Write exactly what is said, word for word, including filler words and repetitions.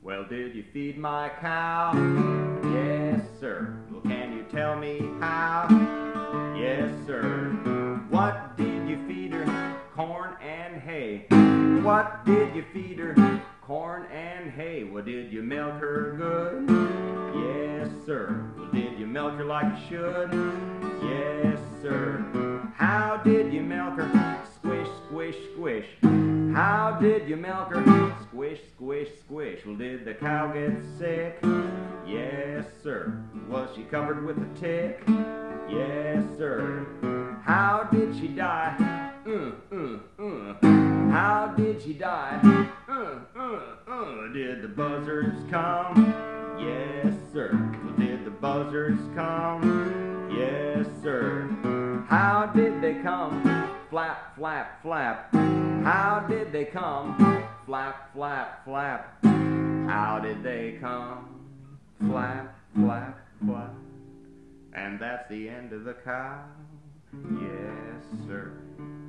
Well, did you feed my cow? Yes, sir. Well, can you tell me how? Yes, sir. What did you feed her? Corn and hay. What did you feed her? Corn and hay. Well, did you milk her good? Yes, sir. Well, did you milk her like you should? Yes, sir. How did you milk her? Squish, squish, squish. How did you milk her? Squish, squish, squish. Well, did the cow get sick? Yes, sir. Was she covered with a tick? Yes, sir. How did she die? Uh, uh, uh. How did she die? Uh, uh, uh. Did the buzzards come? Yes, sir. Well, did the buzzards come? Yes, sir. How did they come? Flap, flap, flap. How did they come? Flap, flap, flap. How did they come? Flap, flap, flap. And that's the end of the cow. Yes, sir.